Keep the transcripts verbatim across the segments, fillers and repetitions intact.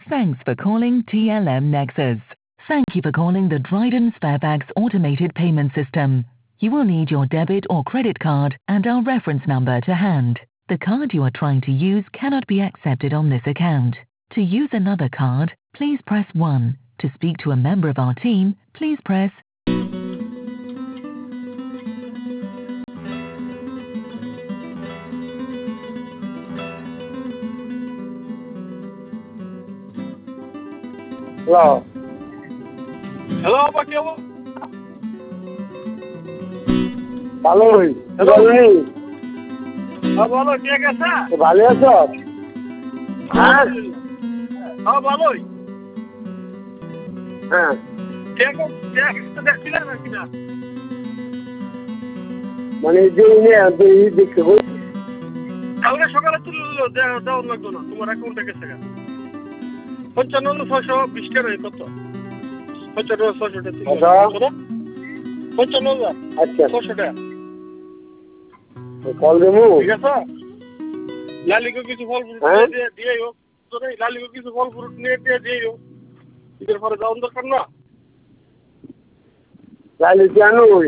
Thanks for calling T L M Nexus. Thank you for calling the Dryden Sparebags automated payment system. You will need your debit or credit card and our reference number to hand. The card you are trying to use cannot be accepted on this account. To use another card, please press one. To speak to a member of our team, please press Hello. Hello, Paki Abu. ভালোই। Hello. ভালোই। হ্যাঁ বলো কে গেছে? ভালো আছো? হ্যাঁ। হ্যাঁ ভালোই। হ্যাঁ। কে কে কে দেখছিলে নাকি না? মানে যে নিয়ে এই দেখতে কই? কালকে সকালে তুললো দাও লাগতো না তোমার অ্যাকাউন্টে গেছে গা। পঞ্চান্ন ছয়শো বিশ টাকা কত? পঞ্চান্ন ছয়শো টাকা। পঞ্চান্ন হাজার। আচ্ছা। ছয়শো টাকা। কল দেবো? ঠিক আছে? লালিকে কিছু ফল ফ্রুট দিয়ে দিয়েও তো নাই লালিকে কিছু ফল ফ্রুট নিয়ে দিয়ে দিয়েও এর পরে যাওয়ার দরকার না। লালি কেন ওই?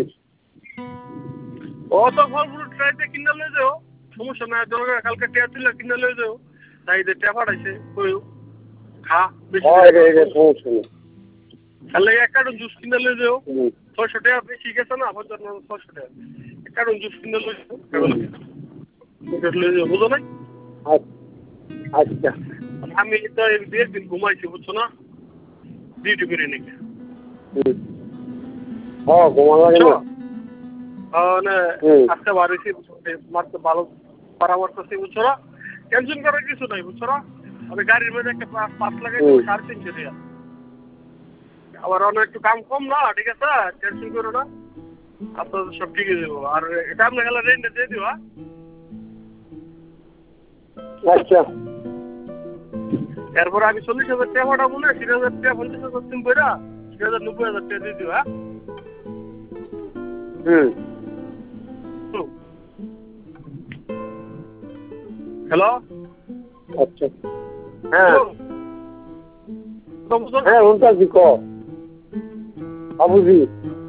ও তো ফল ফ্রুট ট্রাইতে কিনে লয়ে যাও সমস্যা নাই দরকার কালকে টিয়া তুলে কিনে লয়ে যাও তাই যে টিয়া পাঠাইছে কইও খা বেশি হয় রে রে সমস্যা নেই। তাহলে এক কার্টন জুস কিনে লয়ে যাও ছয়শো টাকা বেশি গেছে না পঞ্চান্ন ছয়শো টাকা এক কার্টন জুস কিনে লয়ে যাও লয়ে যাও বুঝো নাই? আচ্ছা। আমি তো একদিন ঘুমাইছি বুঝছো না ডিউটি করে নাকি হ্যাঁ ঘুমা লাগে না। মানে আজকে বাড়িছি মারতে ভালো পরামর্শ বুঝছো না টেনশন করার কিছু নাই বুঝছো না আমি গাড়ির মধ্যে একটা পাঁচ লাগাই সাড়ে তিনশো টাকা আবার অনেক একটু কাম কম না ঠিক আছে টেনশন করো না আপনার সব ঠিক হয়ে যাবো আর এটা আপনার গেলে রেন্টে দিয়ে দিও আচ্ছা এরপর আমি চল্লিশ হাজার টাকা পাঠাবো না তিন হাজার টাকা পঞ্চাশ হাজার তিন বইরা তিন হাজার নব্বই হাজার টাকা দিয়ে দিও হ্যাঁ হুম হ্যালো আচ্ছা হ্যাঁ হ্যাঁ হ্যাঁ শুনতেছি ক বাবুজি